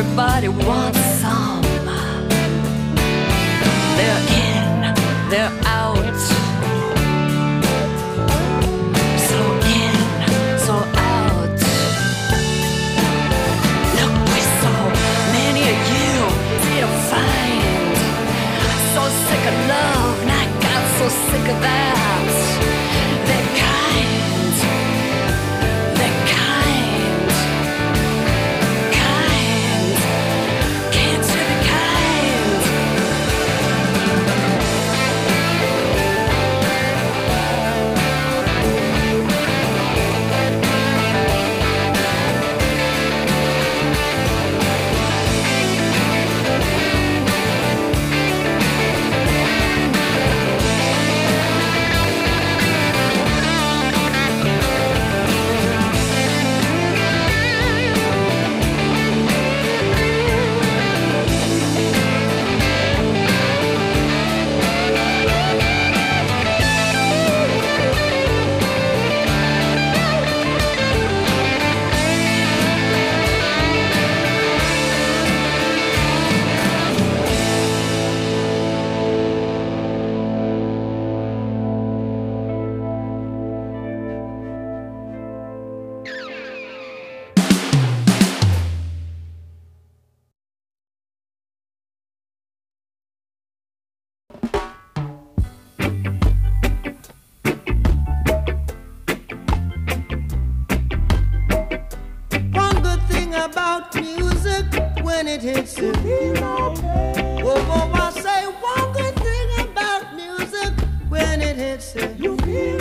everybody wants some. They're in, they're out. So in, so out. Look, with so many of you did find. So sick of love, and I got so sick of that. They're kind, they're kind, kind. Can't you be kind? One good thing about music, when it hits you feel okay. Oh, I say one good thing about music, when it hits you, you feel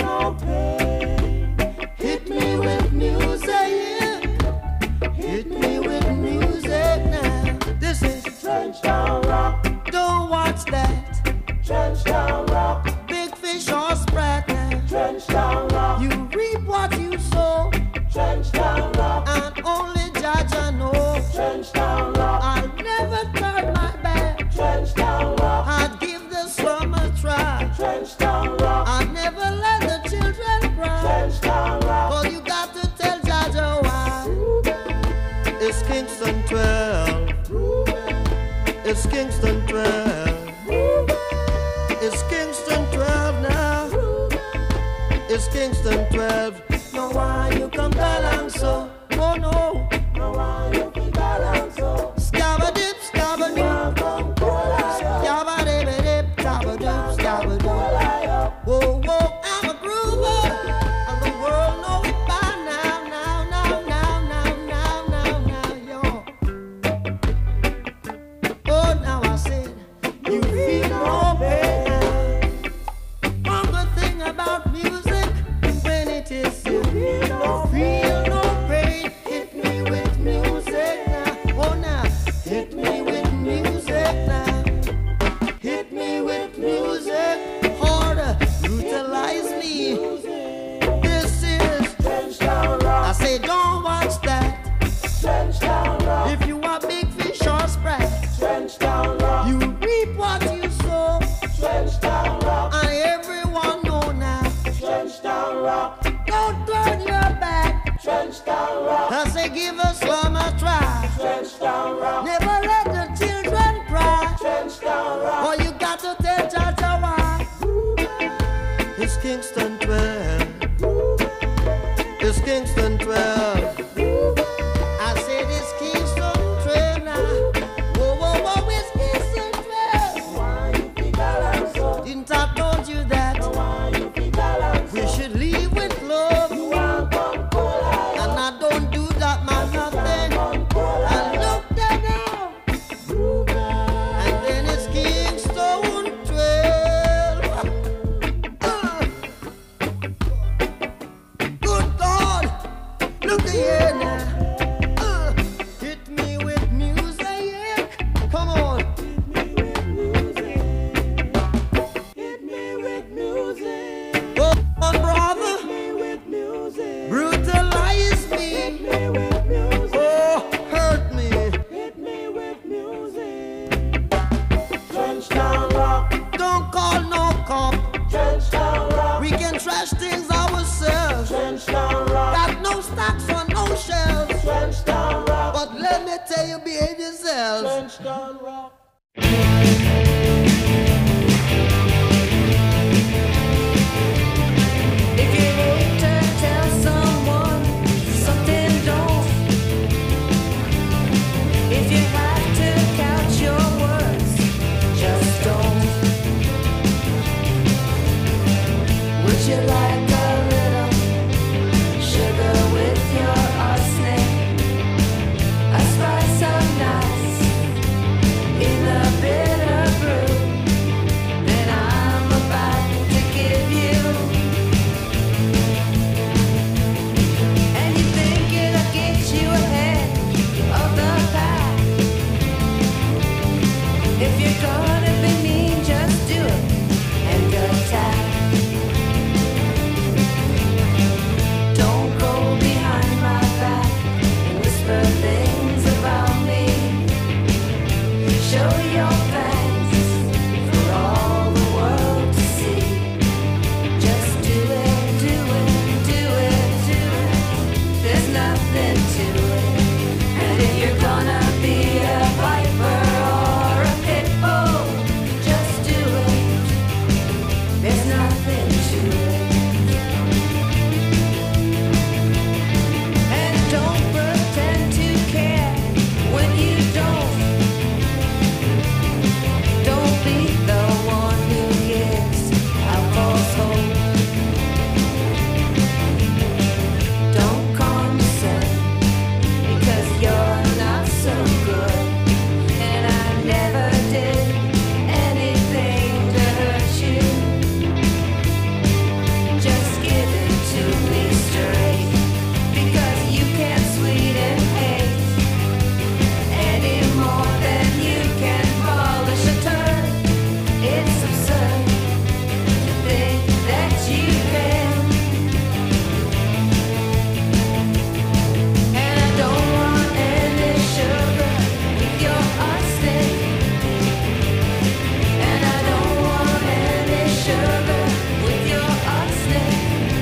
okay. Hit me with music, hit me with music now. This is Trenchtown Rock. Don't watch that. Trenchtown Rock. Big fish or sprat now. Trenchtown Rock. You reap what you sow. Trenchtown Rock. And only Jaja knows. Trenchtown Rock. I'll never turn my back. Trenchtown Rock. I'd give the slum a try. Trenchtown Rock. I'd never let the children cry. Trenchtown Rock. All you got to tell Jaja why. It's Kingston 12. It's Kingston 12. It's Kingston 12 now. It's Kingston 12. No, why you come along so? Oh no. No, why you come along so? Scabba-dip, scabba-dip. Scabba-dip, scabba-dip, scabba-dip. Whoa, whoa, I'm a groover. And the world know it by now, yo. Oh, now I said, you feel no pain now. One good thing about music, when it is you feel no pain. Hit me with music now. Oh, now, hit me with music now. Hit me with music. Harder, utilize me. This is Trenchtown Rock. I say, don't watch that. Trenchtown Rock. If you are big fish or sprat, Trenchtown Rock. You reap what you sow. Trenchtown Rock. And everyone know now. Trenchtown Rock. Don't turn your back. Trenchtown Rock. I say, give us some a try. Trenchtown Rock. Never let the children cry. Trenchtown Rock. All you got to tell Jaja why. It's Kingston 12. It's Kingston 12. I said it's Kingston 12 now. Whoa, whoa, whoa, it's Kingston 12. Why you think I like so? Didn't I told you that? Why you think I like so? We should leave with love. And I don't do that, man, nothing. I look there now. And then it's Kingston 12. Good God. Look at Would you like a little sugar with your arsenic? A spice of nice in the bitter brew that I'm about to give you. And you think it'll get you ahead of the pack. If you're gonna be mean, just do it and attack. Don't go behind my back and whisper things about me. Show your fangs for all the world to see. Just do it, do it, do it, do it. There's nothing to it. And if you're gonna be a viper or a pit bull, just do it. There's nothing to it. And don't pretend to care when you don't. Don't be the one who gives a false hope. Don't condescend because you're not so good. And I never did anything to hurt you. Just give it to me straight because you can't sweeten hate any more than you can polish a turd. It's absurd to think that you can. And I don't want any sugar with your arsenic. And I don't want any sugar with your arsenic.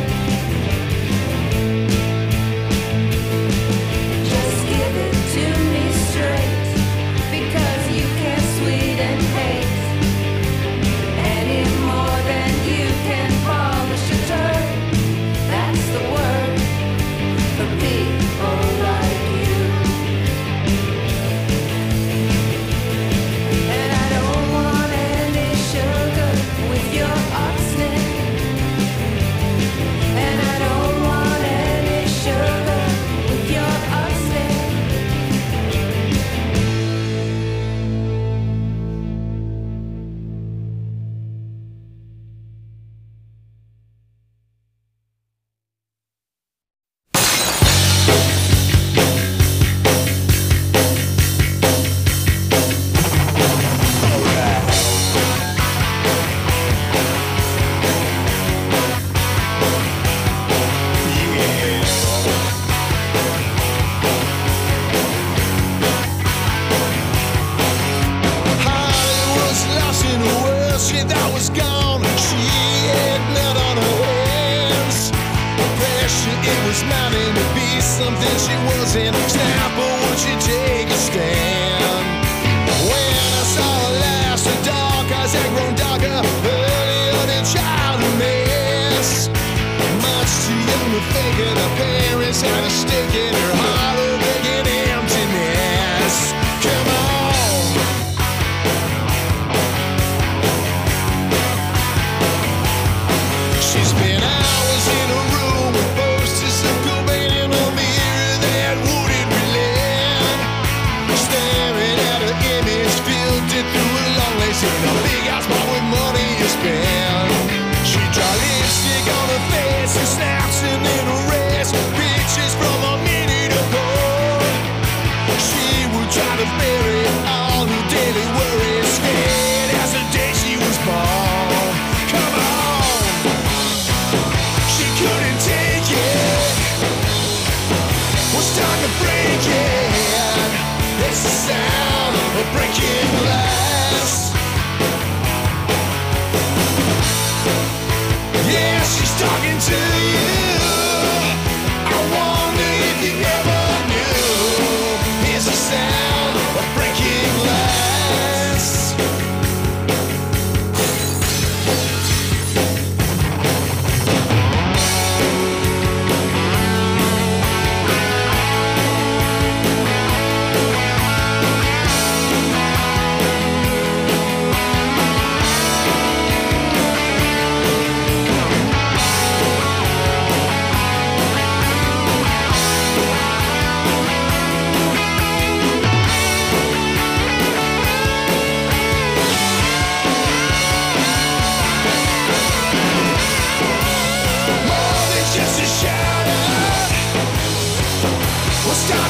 Just give it to me straight because you can't sweeten hate any more than you can polish a turd. That's the word for people like you. And I don't want any sugar with your arsenic. And I don't want any sugar with your arsenic. Hollywood's lost in a world she thought was gone. She had blood on her hands. Pressure, it was mounting to be something she wasn't. Snap, or would she take a stand? When I saw her last, her dark eyes had grown darker, earlier than child a mess. Much too young to think of the parents had a stake in her heart, a begging emptiness. Come on. She spent hours in a room with posters of Cobain in a mirror that wouldn't relent. Staring at her image, filtered through a long lace in a big house bought with money you spend. She draw lipstick on her face and snaps a little rest. Pictures from a minute ago. She would try to bury all her daily worries, scared as the day she was born. Come on. She couldn't take it. Was starting to break it. It's the sound of breaking glass. Yeah, she's talking to you. I wonder if you ever knew. It's the sound of breaking glass.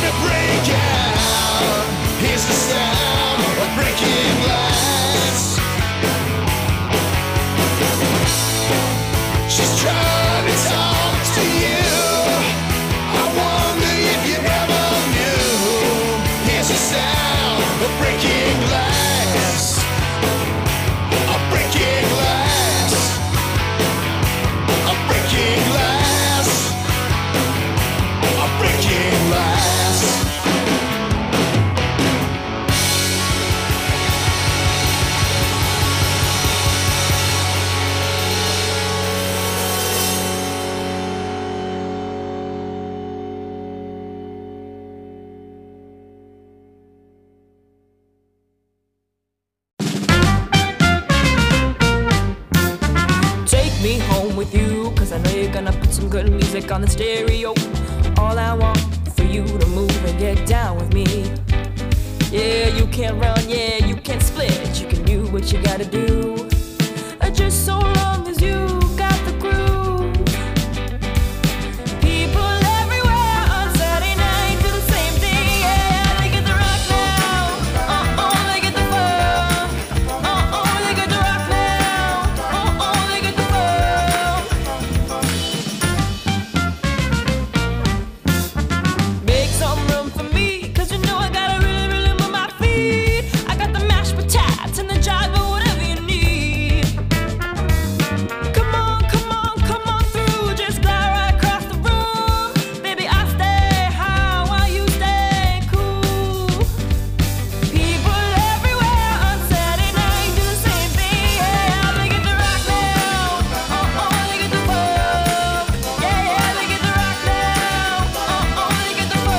to break out. Here's the sound of breaking glass. She's trying to talk to you. I wonder if you ever knew. Here's the sound of breaking glass. A breaking glass. A breaking glass. A breaking glass. Take me home with you, cause I know you're gonna put some good music on the stereo. All I want for you to move and get down with me. Yeah, you can't run, yeah, you can't split. You can do what you gotta do. Just so long as you got the groove. People everywhere on Saturday night do the same thing. Yeah, they get the rock now. They get the funk. They get the rock now. They get the funk. Make some room for me, cause you know I gotta really, really move my feet. I got the mashed potatoes and the jive, but whatever you need. Come on, come on, come on through. Just glide right across the room. Baby, I stay high while you stay cool. People everywhere on Saturday night do the same thing. Yeah, they get the rock now. They get the funk. Yeah, they get the rock now. They get the funk.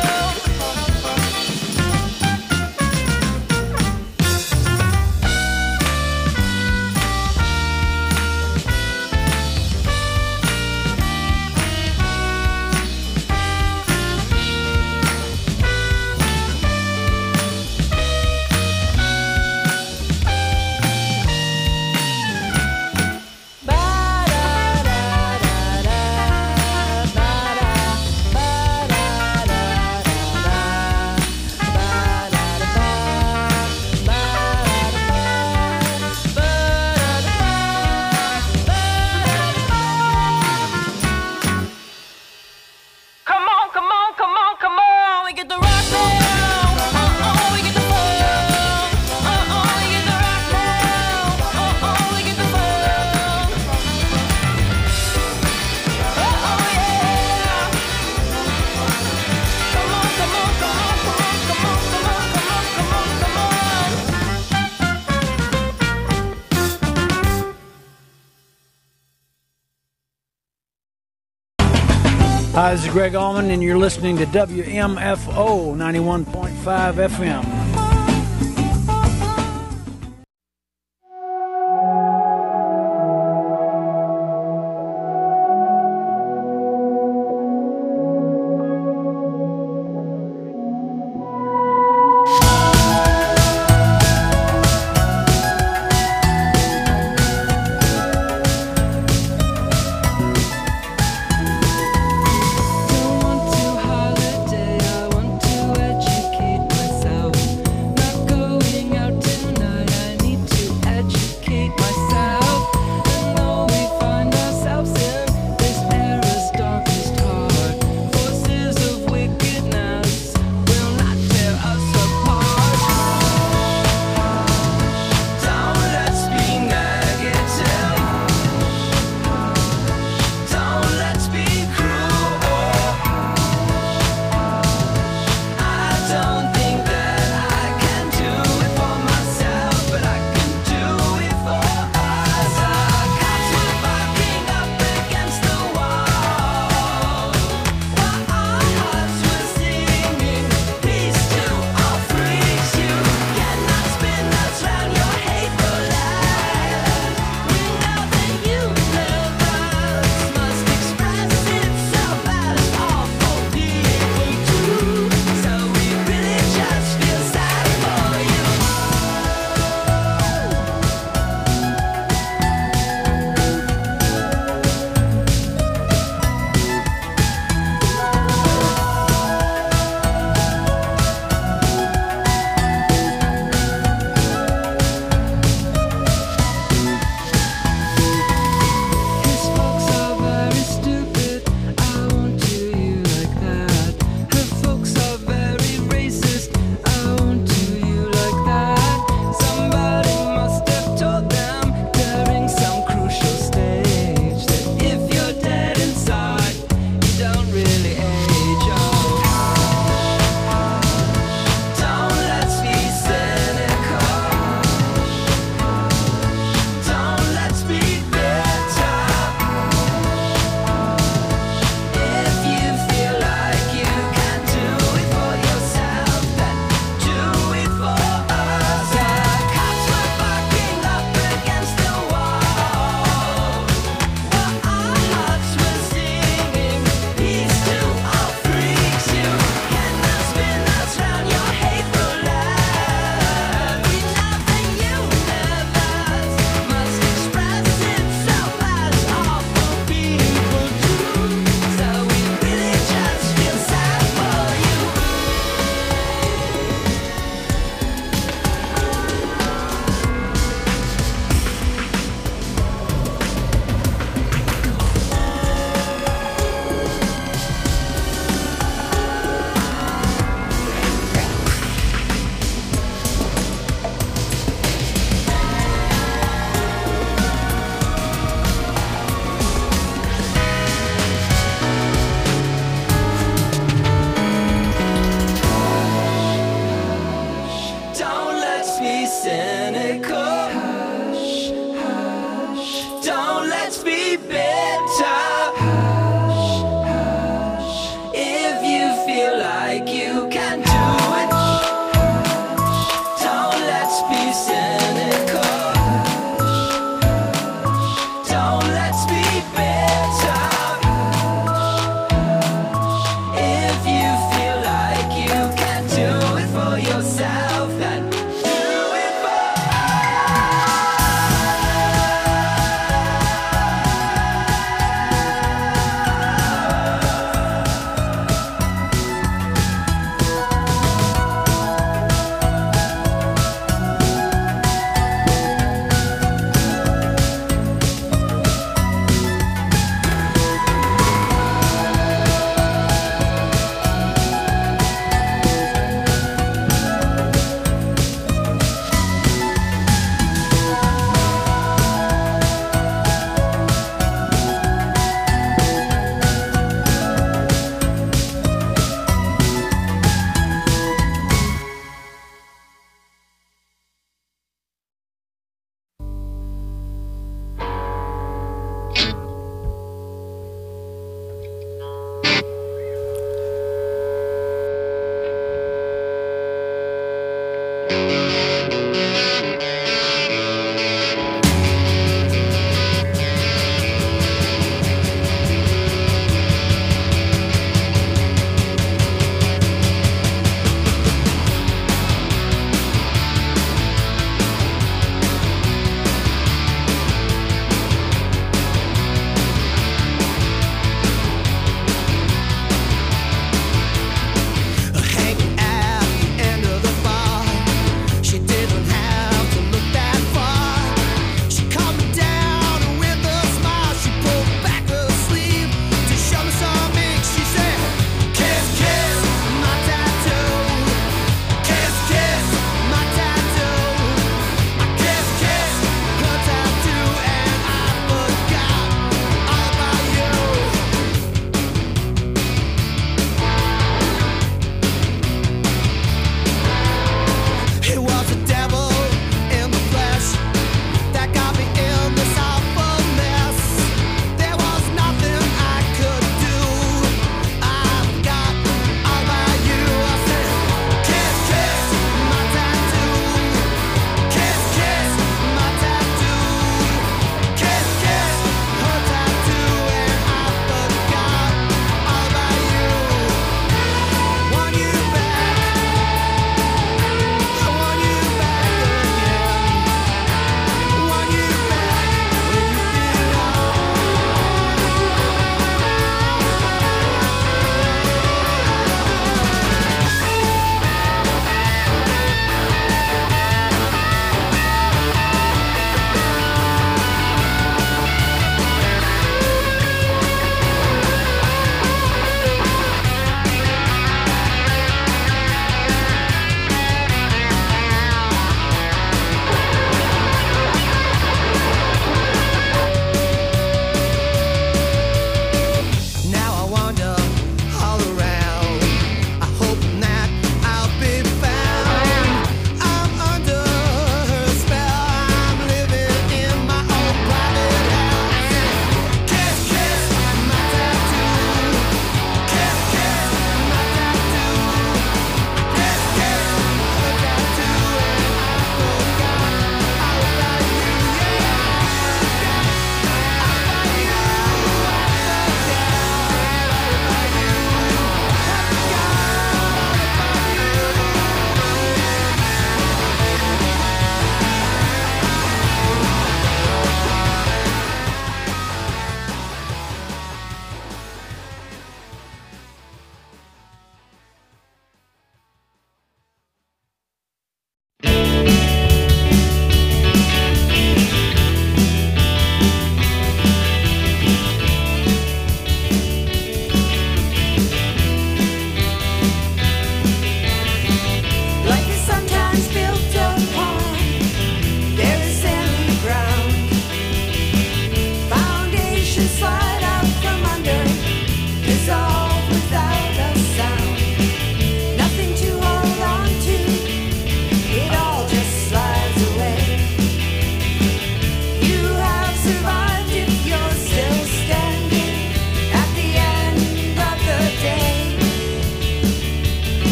Come on, come on, come on, come on. We get the rock now. We get the funk. We get the rock now. We get the funk. Yeah. Come on, come on, come on, come on, come on, come on, come on, come on, come on. Hi, this is Greg Allman, and you're listening to WMFO 91.5 FM. Don't want to holiday, I want to educate myself.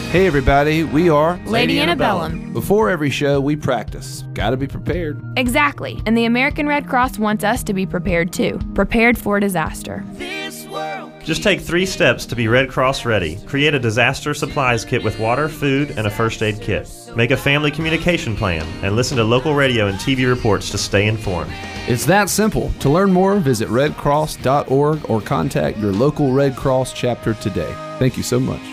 Hey everybody, we are Lady Antebellum. Before every show, we practice. Gotta be prepared. Exactly, and the American Red Cross wants us to be prepared too. Prepared for disaster. Just take 3 steps to be Red Cross ready. Create a disaster supplies kit with water, food, and a first aid kit. Make a family communication plan and listen to local radio and TV reports to stay informed. It's that simple. To learn more, visit redcross.org or contact your local Red Cross chapter today. Thank you so much.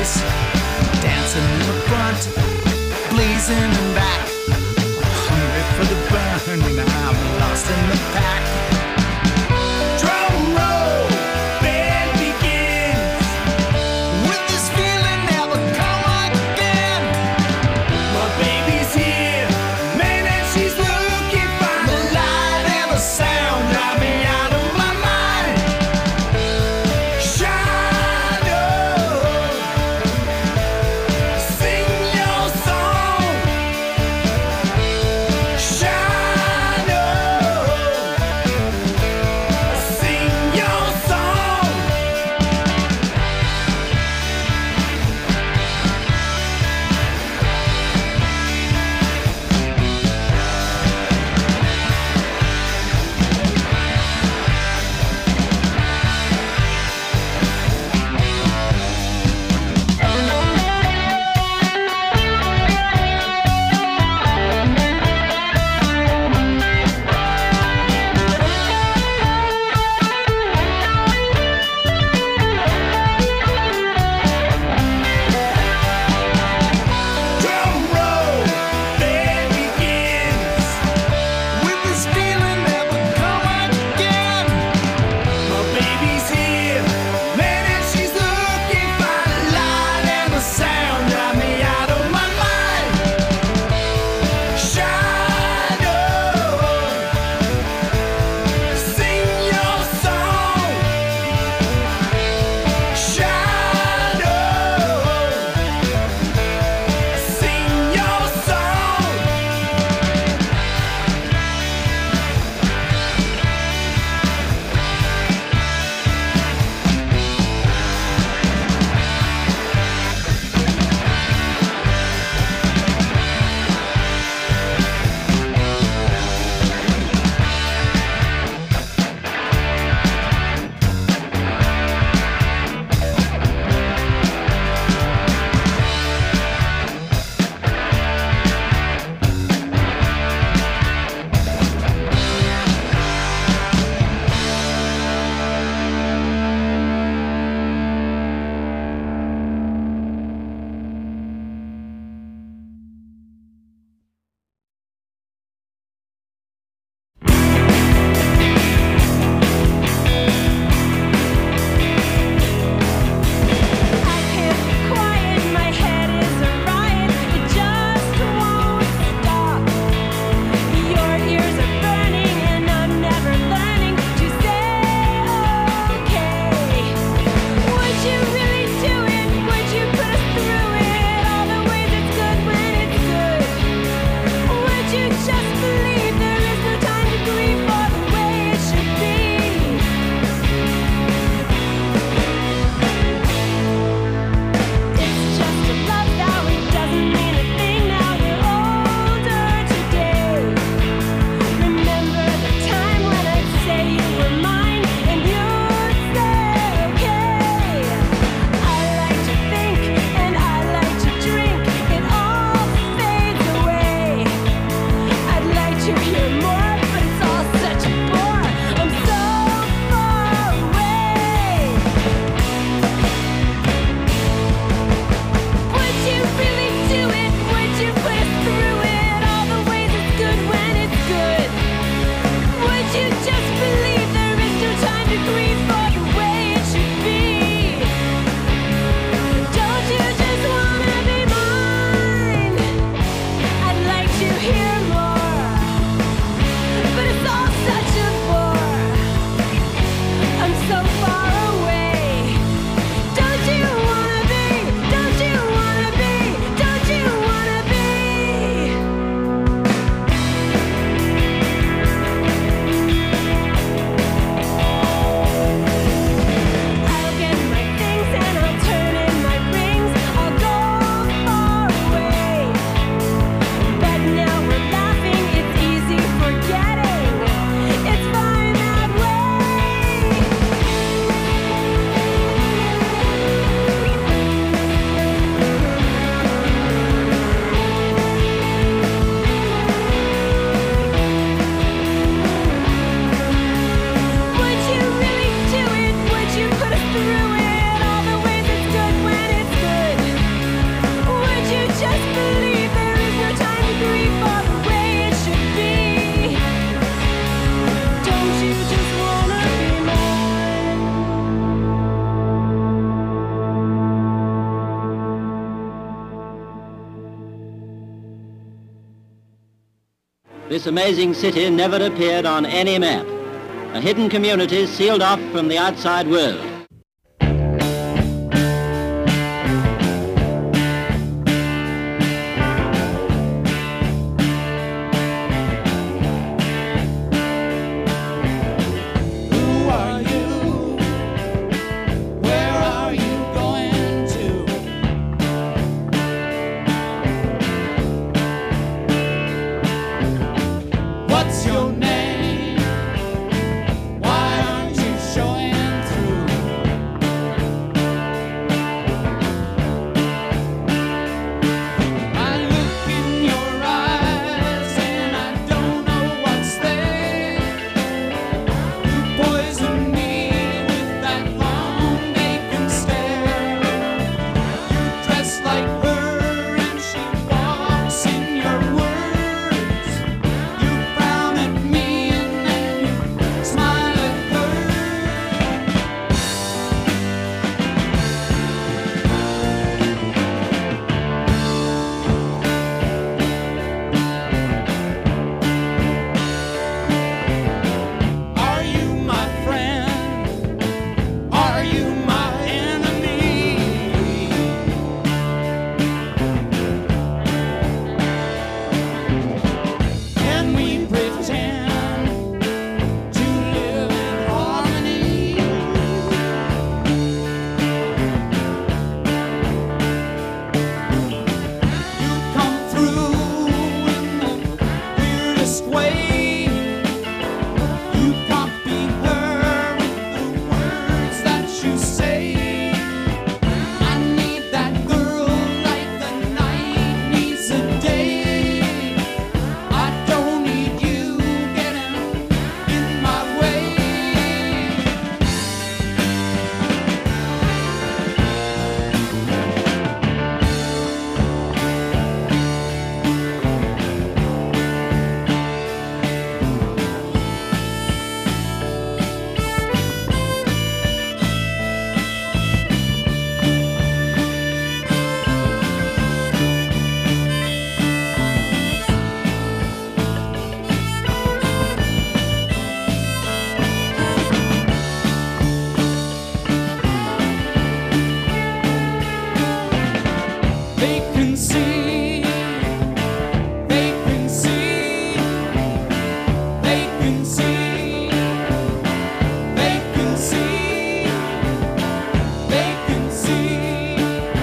dance, dancing in the front, blazing in back. Hungry for the burn, I'm lost in the pack. Drum roll, band begins. Will this feeling never come again? My baby's here, man, and she's looking fine. The light and the sound drive me out of my mind. Shine up, sing your song. This amazing city never appeared on any map. A hidden community sealed off from the outside world. What's your name? Why aren't you showing through? I look in your eyes and I don't know what's there. You poison me with that long vacant stare. You dress like her and she walks in your words. You frown at me and then you smile at her. Are you my friend? Are you my enemy? Can we pretend to live in harmony? You come through in the weirdest way. You copy her with the words that you say. I need that girl like the night needs the day. I don't need you getting in my way. Vacancy, vacancy, vacancy, vacancy, vacancy,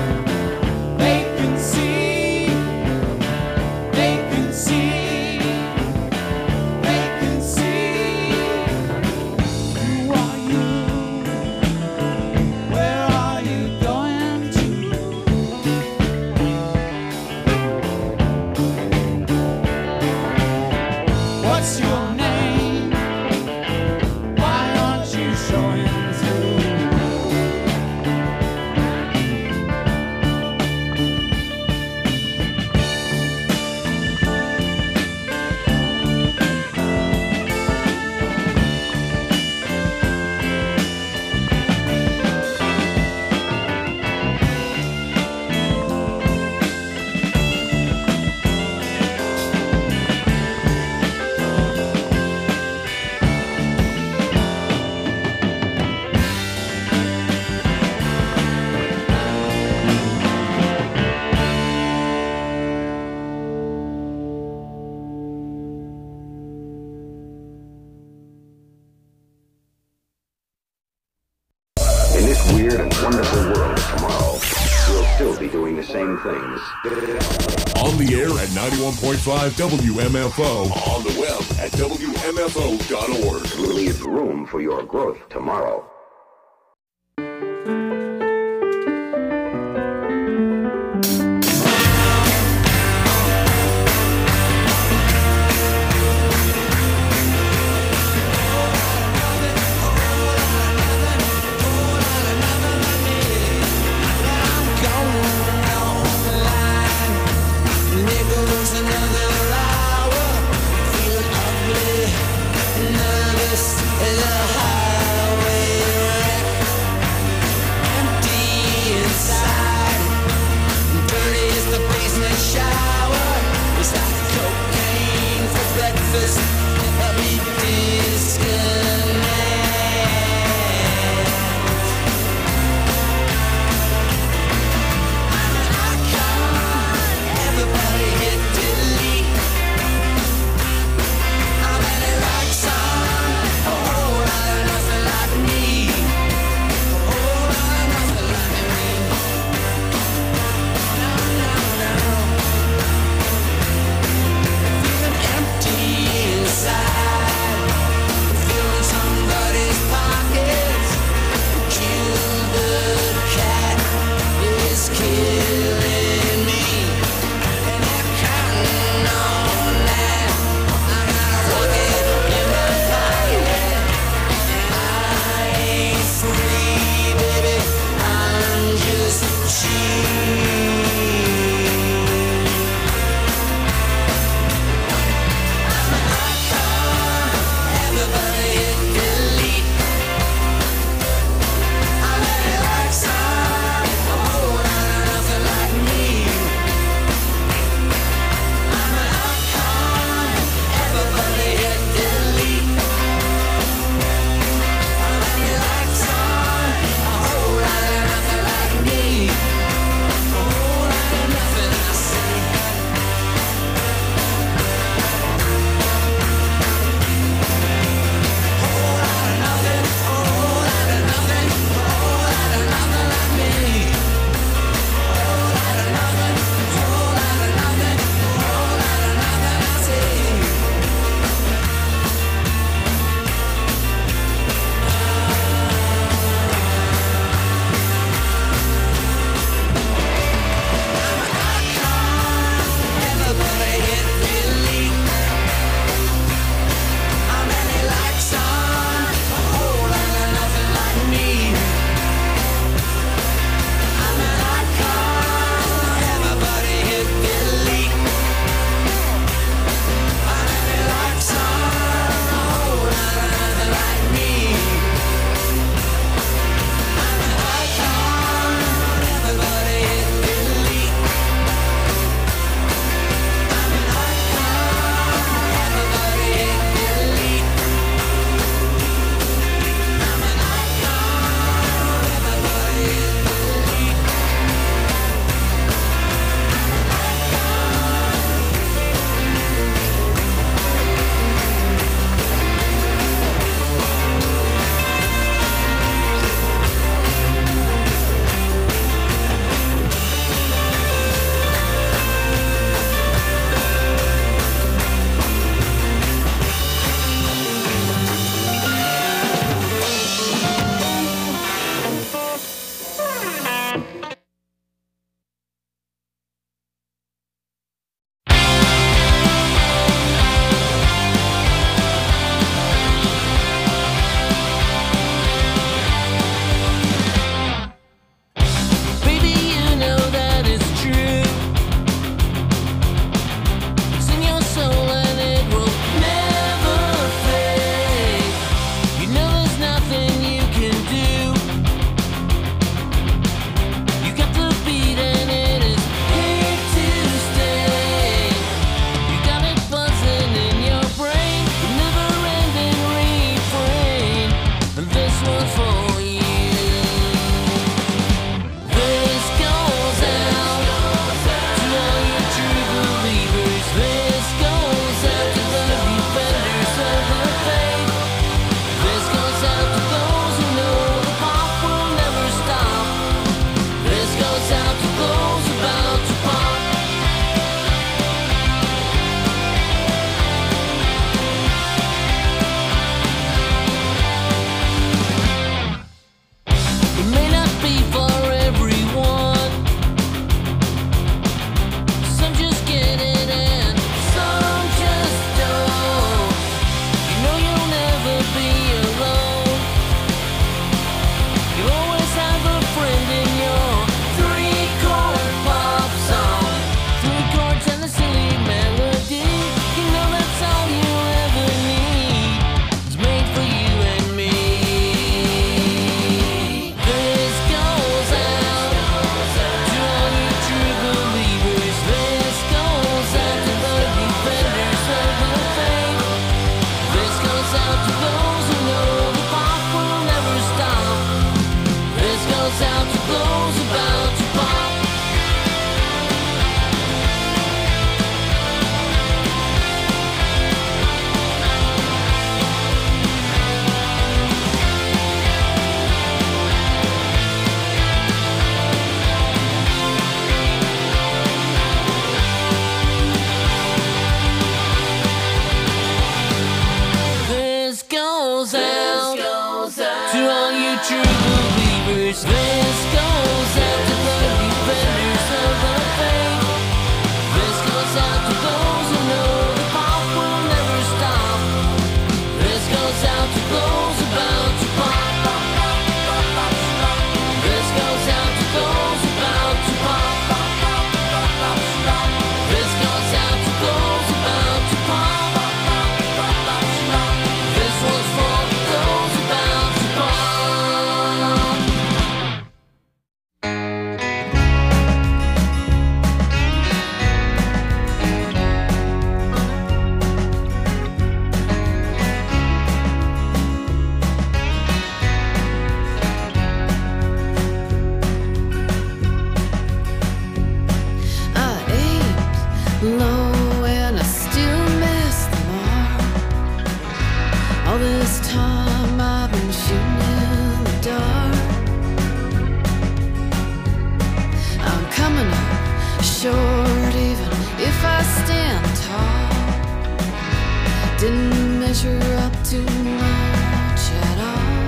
vacancy, vacancy, vacancy. Who are you? Where are you going to? What's your name? Why aren't you showing through? In this weird and wonderful world of tomorrow, we'll still be doing the same things. On the air at 91.5 WMFO. On the web at WMFO.org. We'll leave room for your growth tomorrow. Nervous as a highway wreck. low and I still miss the mark. All this time I've been shooting in the dark. I'm coming up short even if I stand tall. Didn't measure up to much at all.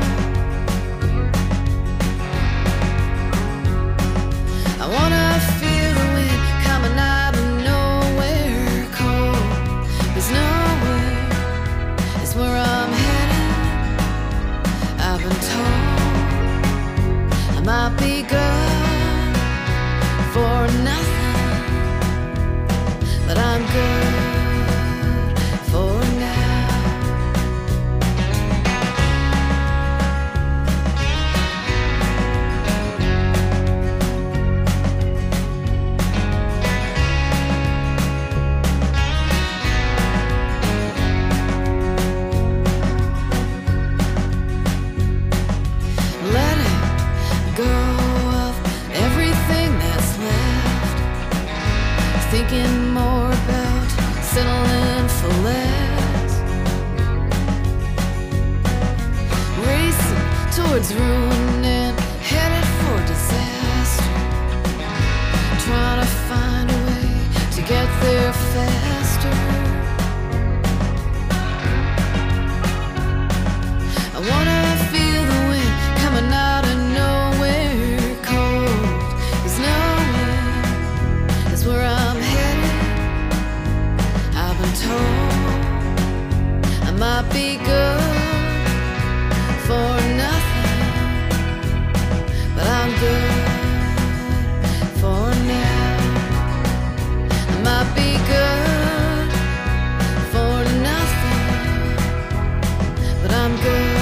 I wanna feel the wind coming out of nowhere. Cold is nowhere, is where I'm headed. I've been told I might be good for nothing, but I'm good for now. Letting go of everything that's left, thinking more about settling for less, racing towards ruin and headed for disaster, trying to find a way to get there faster. I wanna feel the wind coming out of nowhere. Cold is nowhere, is where I'm headed. I've been told I might be good for nothing, but I'm good for now. I might be good for nothing, but I'm good.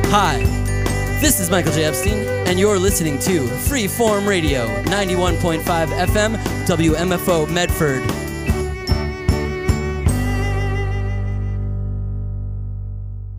Hi, this is Michael J. Epstein, and you're listening to Freeform Radio, 91.5 FM, WMFO Medford.